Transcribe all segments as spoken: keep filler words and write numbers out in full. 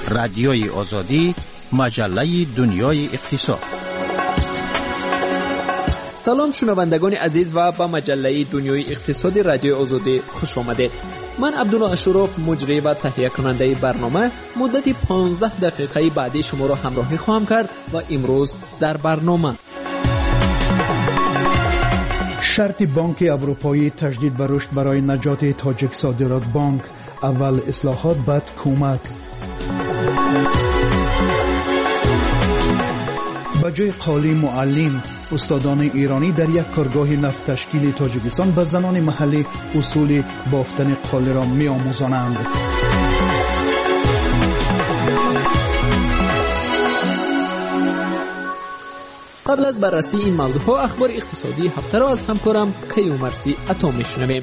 رادیوی آزادی، مجله دنیای اقتصاد. سلام شنوندگان عزیز و به مجله دنیای اقتصادی رادیوی آزادی خوش آمدید. من عبدالله اشرف، مجری و تهیه کننده برنامه، مدت پانزده دقیقه بعدی شما را همراهی خواهم کرد و امروز در برنامه شرط بانک اروپایی تجدید به رشد برای نجات تاجیک صادرات بانک، اول اصلاحات بعد کمک. به جای قالی معلم، استادان ایرانی در یک کارگاه نفت تشکیل تاجیکستان به زنان محلی اصول بافتن قالی را می آموزانند. قبل از بررسی این موضوعها اخبار اقتصادی هفته را از همکارم کیومرثی عطا میشنویم.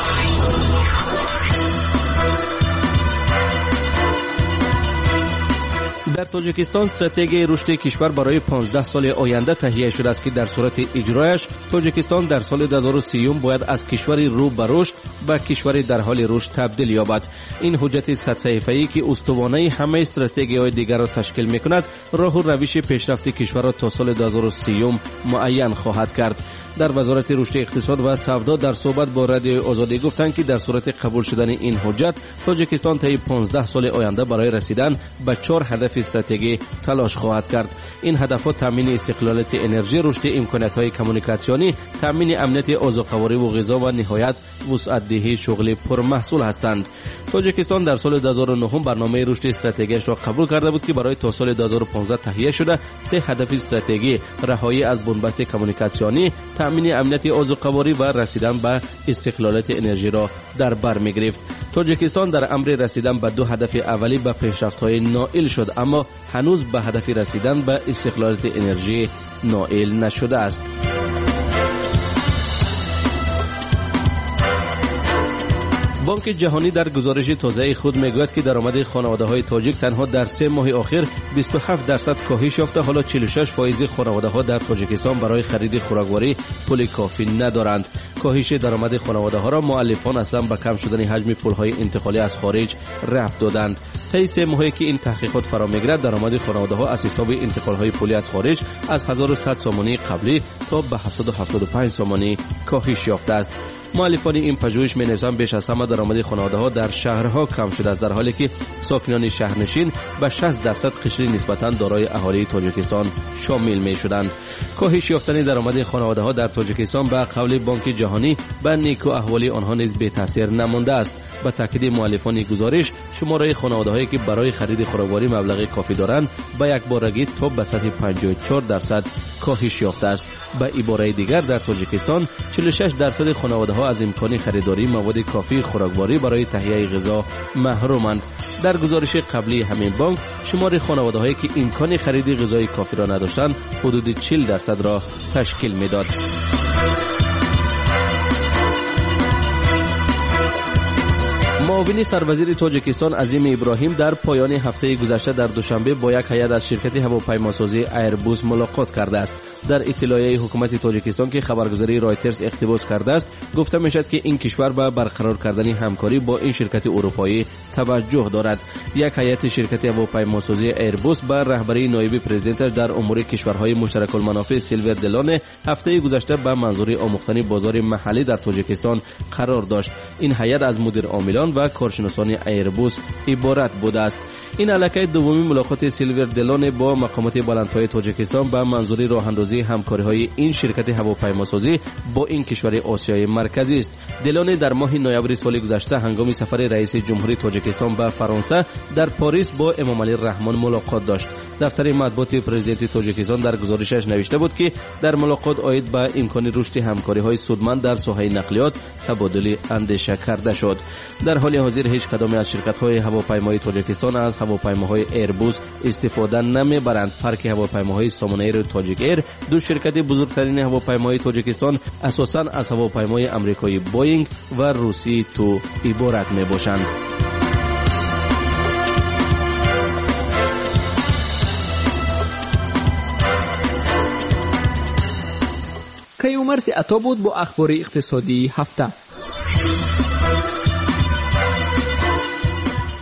در تاجیکستان استراتژی رشد کشور برای پانزده سال آینده تهیه شده است که در صورت اجرایش تاجیکستان در سال دو هزار و سی باید از کشوری رو به رشد به کشوری در حال رشد تبدیل یابد. این حجت صد صفحه‌ای که استوانه همه استراتژی‌های دیگر را تشکیل می‌کند، راه و روش پیشرفت کشور را تا سال دو هزار و سی معین خواهد کرد. در وزارت رشد اقتصاد و سودا در صحبت با رادیو آزادی گفتند که در صورت قبول شدن این حجت تاجیکستان طی پانزده سال آینده برای رسیدن به چهار هدف استراتژی تلاش خواهد کرد. این هدف‌ها تامین استقلالیت انرژی، رشد امکانات‌های کمیونیکاسیونی، تامین امنیت غذاخوری و غذا و نهایت وسعت دهی شغل پرمحصول هستند. تاجیکستان در سال دو هزار و نه برنامه رشد استراتژیش را قبول کرده بود که برای تا سال دو هزار و پانزده تهیه شده سه هدف استراتژی رهایی از بنبست کمیونیکاسیونی، تامین امنیت غذاخوری و رسیدن به استقلالیت انرژی را در بر می‌گرفت. تاجیکستان در امر رسیدن به دو هدف اولی به پیشرفت‌های نائل شد، اما هنوز به هدف رسیدن به استقلالیت انرژی نائل نشده است. بانک جهانی در گزارش تازه خود میگوید که درآمد خانواده‌های تاجیک تنها در سه ماه اخیر بیست و هفت درصد کاهش یافته. حالا چهل و شش درصد خانواده‌ها در تاجیکستان برای خرید خوراکواری پول کافی ندارند. کاهش درآمد خانواده‌ها را مؤلفان اصلا به کم شدن حجم پول‌های انتقالی از خارج ربط دادند. طی سه ماهی که این تحقیقات فرا می‌گیرد، درآمد خانواده‌ها از حساب انتقال‌های پولی از خارج از هزار و صد سامانی قبلی تا به هفتصد و هفتاد و پنج سامانی کاهش یافته است. مؤلفان این پژوهش می‌نویسند بیش از همه درآمد خانواده‌ها در شهرها کم شده است، در حالی که ساکنان شهرنشین به شصت درصد قشری نسبتاً دارای اهالی تاجیکستان شامل می‌شدند. کاهش یافتن درآمد خانواده‌ها در تاجیکستان به قول بانک جهانی به نیکو احوال آنها نیز بی تاثیر نمانده است. با تاکید مؤلفان گزارش، شماره خانواده‌هایی که برای خرید خوراکواری مبلغ کافی دارند به یک بارگی تا به سطح پنجاه و چهار درصد کاهش یافته است. به عباره دیگر، در تاجیکستان چهل و شش درصد خانواده‌ها از امکان خریداری مواد کافی خوراکواری برای تهیه غذا محرومند. در گزارش قبلی همین بانک، شمار خانواده‌هایی که امکان خرید غذای کافی را نداشتند حدود چهل درصد را تشکیل می‌داد. معاون سروزیر تاجیکستان عظیم ابراهیم در پایان هفته گذشته در دوشنبه با یک هیئت از شرکت هواپیماسازی ایربوس ملاقات کرده است. در اطلاعیه حکومت تاجیکستان که خبرگزاری رایترز اقتباس کرده است، گفته میشد که این کشور به برقرار کردن همکاری با این شرکت اروپایی توجه دارد. یک هیئت شرکت هواپیماسازی ایربوس به رهبری نایب پرزیدنتش در امور کشورهای مشترک المنافع سیلور دلون هفته گذشته به منظور آموختن بازار محلی در تاجیکستان قرار داشت. این هیئت از مدیر عاملان و کارشناسان ایربوس عبارت بوده است. این علاقه دومی ملاقات سیلور دلون با مقامات بلندپایه تاجیکستان به منظور راه‌اندازی همکاری‌های این شرکت هواپیماسازی با این کشور آسیای مرکزی است. دلون در ماه نوامبر سال گذشته هنگام سفر رئیس جمهوری تاجیکستان به فرانسه در پاریس با امام علی رحمان ملاقات داشت. دفتر مطبوعات پرزیدنت تاجیکستان در گزارشش نوشته بود که در ملاقات عاید به امکان رشد همکاری‌های سودمند در ساحه نقلیات تبادل اندیشه کرده شد. در حال حاضر هیچ کدام از شرکت‌های هواپیمایی تاجیکستان از هواپیماهای ایربوس استفاده نمیبرند. پارک هواپیماهای سامان ایر و تاجیک ایر، دو شرکت بزرگترین هواپیمای تاجیکستان، اساساً از هواپیمای آمریکایی بوئینگ و روسی تو عبارت میباشند. کیومرثی عطا بود با اخبار اقتصادی هفته.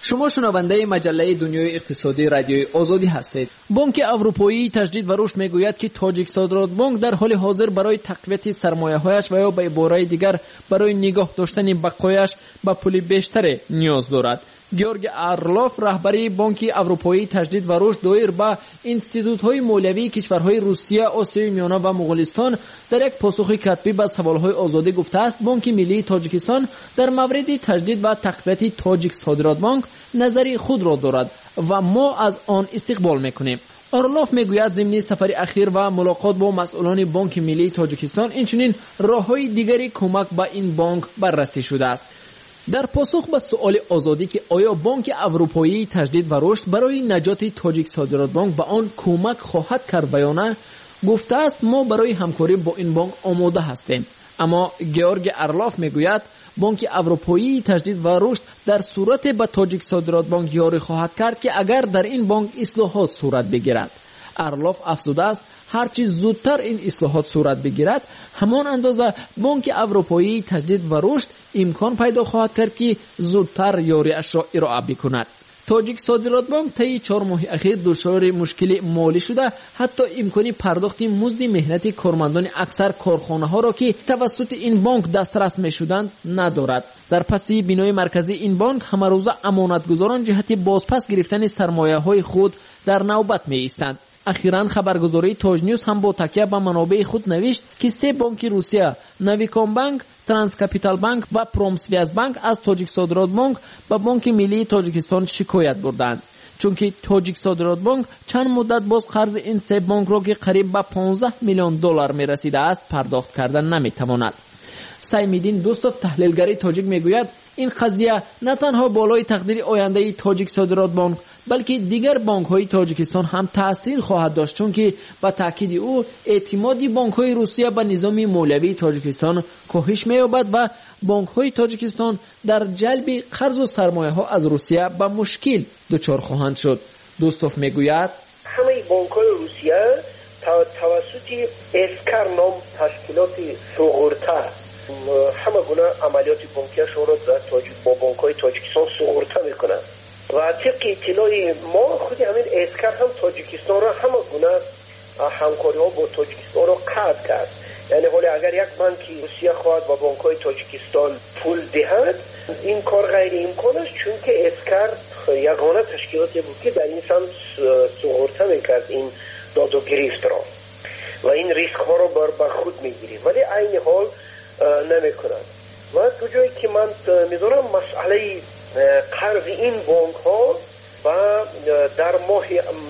شما شنونده مجله دنیای اقتصادی رادیوی آزادی هستید. بانک اروپایی تجدید و رشد میگوید که تاجیک صادرات بانک در حال حاضر برای تقویت سرمایه‌هایش و یا به عبارت دیگر برای نگاه داشتن بقایش به پول بیشتر نیاز دارد. گیورگ ارلوف رهبری بانک اروپایی تجدید و رشد دایر به اینستیتوت‌های مالیوی کشورهای روسیه، آسیای میانه و مغولستان در یک پاسخ کتبی به سوال‌های آزادی گفته است بانک ملی تاجیکستان در مورد تجدید و تقویت تاجیک صادرات بانک نظری خود را دارد و ما از آن استقبال می‌کنیم. ارلوف میگوید ضمن سفر اخیر و ملاقات با مسئولان بانک ملی تاجیکستان اینچنین راه‌های دیگری کمک به این بانک بررسی شده است. در پاسخ به سؤال آزادی که آیا بانک اروپایی تجدید و رشد برای نجات تاجیک صادرات بانک به آن کمک خواهد کرد یا نه، گفته است ما برای همکاری با این بانک آماده هستیم. اما گیورگ ارلوف میگوید بانک اروپایی تجدید و رشد در صورت به تاجیک صادرات بانک یاری خواهد کرد که اگر در این بانک اصلاحات صورت بگیرد. ارلوف افزوده است هرچی زودتر این اصلاحات صورت بگیرد همان اندازه بانک اروپایی تجدید و رشد امکان پیدا خواهد کرد که زودتر یاریش را ارائه بکند. تاجیک صادرات بانک طی چهار ماه اخیر دچار مشکل مالی شده، حتی امکانی پرداخت مزد مهنتی کارمندان اکثر کارخانه‌ها را که توسط این بانک دسترس می‌شدند ندارد. در پس بینای مرکزی این بانک همروزه امانتگزاران جهت بازپس گرفتن سرمایه‌های خود در نوبت می‌ایستند. اخیراً خبرگزاری تاج نیوز هم با تکیه به منابع خود نوشت که سه بانک روسیه، نویکام بانک، ترانس کپیتال بانک و پرومسویاز بانک از تاجیک صادرات بانک به بانک ملی تاجیکستان شکایت بردند، چون که تاجیک صادرات بانک چند مدت باز قرض این سه بانک را که قریب به پانزده میلیون دلار میرسیده است پرداخت کردن نمیتواند. سیمیدین دوستوف تحلیلگری تاجیک میگوید این قضیه نه تنها بالای تقدیر آینده تاجیک صادرات بانک بلکه دیگر بانک های تاجیکستان هم تأثیر خواهد داشت، چون که با تاکید او اعتمادی بانک های روسیه به نظام مالیوی تاجیکستان کاهش می‌یابد و بانک های تاجیکستان در جلب قرض و سرمایه ها از روسیه به مشکل دچار خواهند شد. دوستوف میگوید همه بانک های روسیه توسط اسکر نام تشکیلات سوغورتا همه گونه عملیات بانکیشون را در تاجیک با بانک های تاجیکستان سوغورتا میکنند و طبق اطلاع ما خود همین اسکر هم تاجیکستان را همه گونه همکاری ها با تاجیکستان را قطع کرد. یعنی حالا اگر یک بانکی روسیه خواهد با بانک های تاجیکستان پول دهد این کار غیر امکان است، چون که اسکر یگانه تشکیلاتی بود که در این سمت سوغورتا میکرد این داد و گرفت را و این ریسک ها را بر خود میگیرید، ولی عین حال نمیکنند. و دو جایی که من میدونم مسئله قرض این بانک ها و در ماه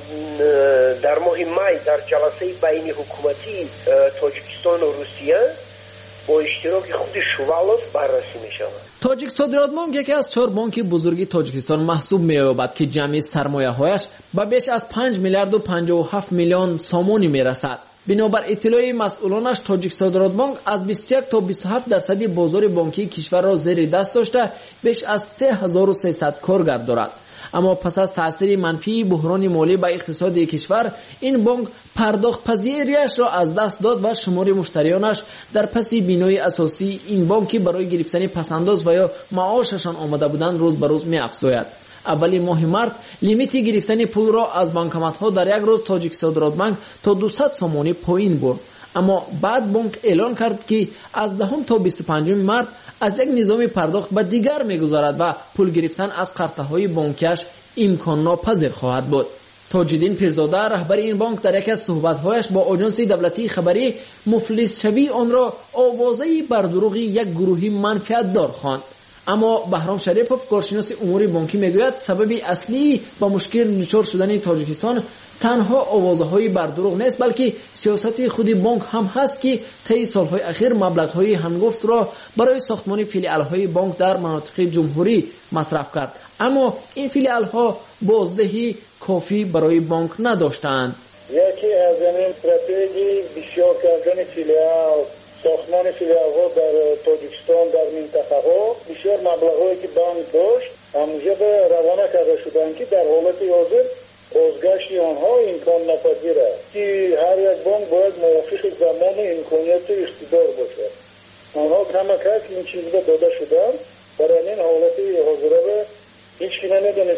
در ماه می در جلسه بین حکومتی تاجیکستان و روسیه با اشتراک خود شوالوف بررسی می شود. تاجیک صادرات بانک یکی از چهار بانک بزرگی تاجیکستان محسوب می یابد که جمعی سرمایه هایش به بیش از پنج میلیارد و پنجاه و هفت میلیون سامانی می رسد. بنابر اطلاع مسئولانش تاجیک صادرات بانک از بیست و یک تا بیست و هفت درصد بازار بانکی کشور را زیر دست داشته بیش از سه هزار و سیصد کارگر دارد. اما پس از تاثیر منفی بحران مالی به اقتصاد کشور این بانک پرداخت پذیریش را از دست داد و شمار مشتریانش در پس بینای اساسی این بانکی برای گرفتن پسنداز و یا معاششان آمده بودند روز به روز می افزاید. اولی ماه مارت لیمیت گرفتن پول را از بانکمت‌ها در یک روز تاجیک صادرات بانک تا دویست سامانی پایین برد، اما بعد بانک اعلان کرد که از دهم تا بیست و پنجم مارت از یک نظام پرداخت به دیگر می‌گذارد و پول گرفتن از قرضهای بانکیش امکان ناپذیر خواهد بود. تاجدین پیرزاده رهبر این بانک در یکی از صحبت‌هایش با آژانس دولتی خبری مفلس شوی آن را آوازه بر دروغ یک گروهی منفعت دار خواند. اما بهرام شریفوف کارشناس امور بانکی میگوید سبب اصلی با مشکل دچار شدن تاجیکستان تنها آوازه‌های بر دروغ نیست، بلکه سیاست خود بانک هم هست که طی سالهای اخیر مبلغ‌های هنگفت را برای ساختمان فیلیال‌های بانک در مناطق جمهوری مصرف کرد، اما این فیلیال‌ها بازدهی کافی برای بانک نداشتند. یکی از این استراتژی بسیار کردن فیلیال ساختمان فیلیال‌ها در تاجیکستان در منطقه ها بسیار مبلغ‌هایی که بانک داشت همونجا به روانه کرده شدند که در حالت حاضر بازگشت آنها امکان ناپذیر است که هر یک بانک باید موافق زمان امکانیت و اقتدار باشد. آنها کم کم این چیز را داده شدند، برای این حالت حاضره به هیچ کی نمیده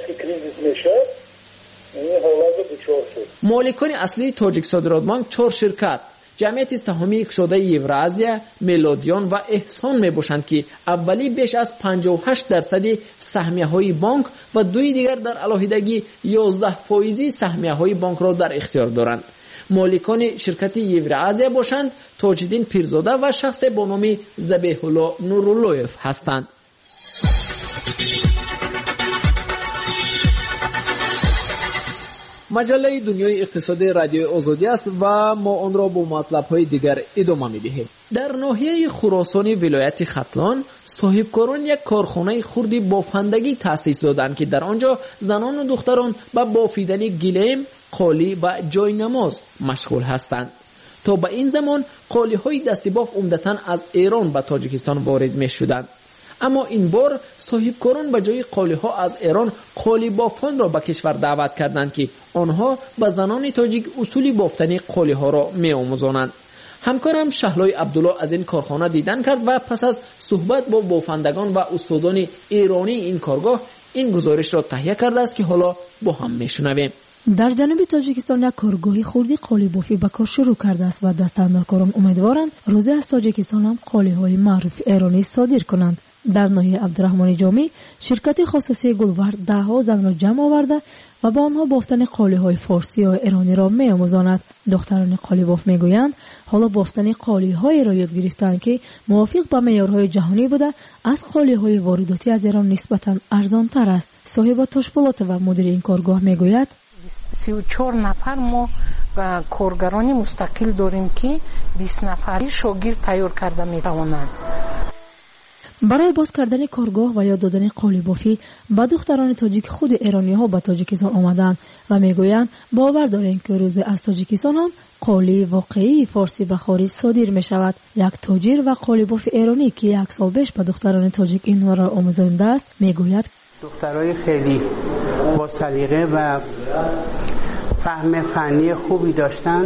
که کریزیس میشه این حالت رو دچار شد. مالکان اصلی تاجیک صادرات بانک چهار شرکت جمعیت سهامی شده یوراسیا، ملودیان و احسان میباشند که اولی بیش از پنجاه و هشت درصد سهمیه های بانک و دوی دیگر در علاهیدگی یازده فایزی سهمیه های بانک را در اختیار دارند. مالکان شرکت یوراسیا باشند تاجدین پیرزاده و شخص با نام ذبیح الله نوراللهیف هستند. مجله دنیای اقتصاد رادیو آزادی است و ما آن را با مطلب‌های دیگر ادامه می‌دهیم. در ناحیه خراسان ولایت ختلان صاحبکاران یک کارخانه خردی بافندگی تأسیس دادند که در آنجا زنان و دختران به بافیدن گلیم، قالی و جاینماز مشغول هستند. تا به این زمان قالی‌های دستی باف عمدتاً از ایران به تاجیکستان وارد می‌شدند. اما این بار صاحبکاران به جای قالی‌ها از ایران قالی بافان را به کشور دعوت کردند که آنها به زنان تاجیک اصول بافتن قالی‌ها را می‌آموزانند. همکارم شهلای عبدالله از این کارخانه دیدن کرد و پس از صحبت با بافندگان و استادان ایرانی این کارگاه این گزارش را تهیه کرده است که حالا با هم می‌شنویم. در جنوب تاجیکستان یک کارگاه خردی قالی بافی به کار شروع کرده است و دستاندرکاران امیدوارند روزی از تاجیکستان هم قالی‌های معروف ایرانی صادر کنند. در ناحیه عبدالرحمن جامی شرکت خصوصی گلورد ده ها زن را جمع آورده و با آنها بافتن قالی‌های فارسی و ایرانی را می‌آموزاند. دختران قالی باف می‌گویند حالا بافتن قالی‌های را یاد گرفتند که موافق با معیارهای جهانی بوده از قالی‌های وارداتی از ایران نسبتاً ارزان‌تر است. صاحب تشکیلات و مدیر این کارگاه می‌گوید سی و چهار نفر ما کارگرانی مستقل داریم که بیست نفری شاگرد تیار کرده می‌توانند. برای باز کردن کارگاه و یاد دادن قالی بافی به دختران تاجیک خود ایرانی ها به تاجیکستان آمدند و میگویند باور داریم که روز از تاجیکستان هم قالی واقعی فارسی به خارج صادر می شود. یک تاجر و قالی باف ایرانی که یک سال پیش به دختران تاجیک این را آموزانده است میگوید دخترای خیلی با سلیقه و فهم فنی خوبی داشتن.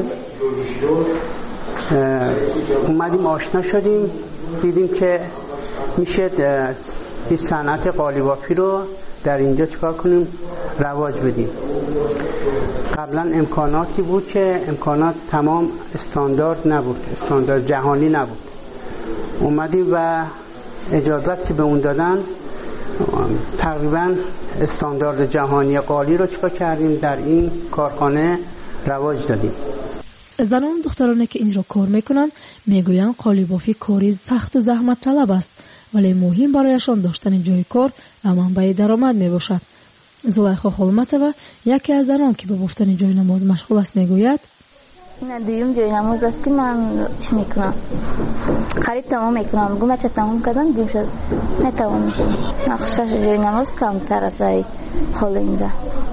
اومدیم آشنا شدیم، دیدیم که میشه این صنعت قالی بافی رو در اینجا چکار کنیم رواج بدیم. قبلا امکاناتی بود که امکانات تمام استاندارد نبود، استاندارد جهانی نبود. اومدیم و اجازت که به اون دادن تقریبا استاندارد جهانی قالی رو چکار کردیم در این کارخانه رواج دادیم. زنان دخترانی که اینجا کار میکنن میگویند قالی بافی کاری سخت و زحمت طلب است ولی مهم برایشان داشتن جای کار و منبع درآمد میباشد. زلیخا خولمتова یکی از زنان که به بافتن جای نماز مشغول است میگوید این دویم جای نماز است که من چی میکنم خرید تمام میکنم گم چه تمام کردم دیم شد نتوانم نقشش جای نماز کمتر است حال اینجا.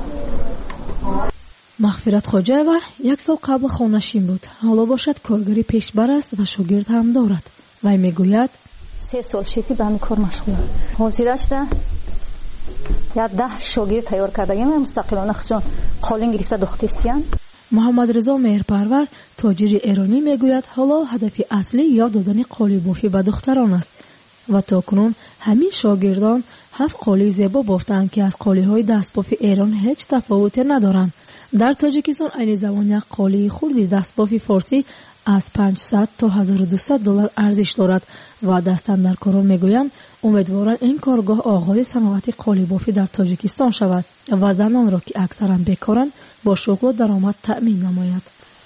مغفرت خواجه‌وا یک سال قبل خانه‌شین بود. حالا باشد کارگری پیشبر است و شاگرد هم دارد. وی میگوید سه سال شدی به همین کار مشغولم. حاضرش ده یا ده شاگرد تیار کردگیم مستقلانه خودشون قالین گرفته دختستیان. محمد رضا مهرپرور تاجر ایرانی میگوید حالا هدف اصلی یاد دادن قالی بافی به دختران است و تاکنون همین شاگردان هفت قالی زیبا بافتند که از قالی‌های دستباف ایران هیچ تفاوتی ندارند. در تاجیکستان این زمان یک قالی خردی دستباف فارسی از پانصد تا هزار و دویست دلار ارزش دارد و دستاندرکاران میگویند امیدوارند این کارگاه آغاز صنعت قالی بافی در تاجیکستان شود و زنان را که اکثرا بیکارند با شغل و درآمد تأمین نماید.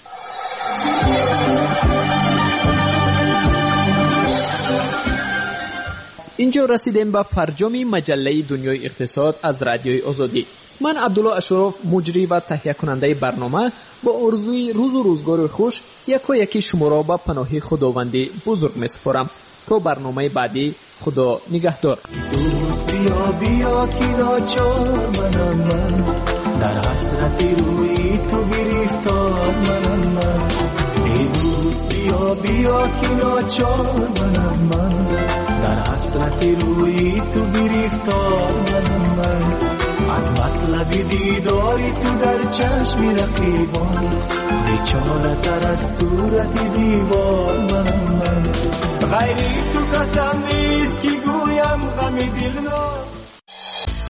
اینجا رسیدیم به فرجام مجله دنیای اقتصاد از رادیوی آزادی. من عبدالله اشرف مجری و تهیه کننده برنامه با آرزوی روز و روزگار خوش یک و یکی شما را به پناه خداوندی بزرگ می‌سپارم. تا برنامه بعدی خدا نگهدار. دوست بیا بیا کی ناچار منم من در حسرتی روی تو گرفتار منم من. ای دوست بیا بیا کی ناچار منم من در حسرتی روی تو گرفتار منم من. از مطلب دیداری تو در چشم رقیبان بیچاره تر از صورت دیوار منم من. غیری تو قسم نیست که گویم غم دل را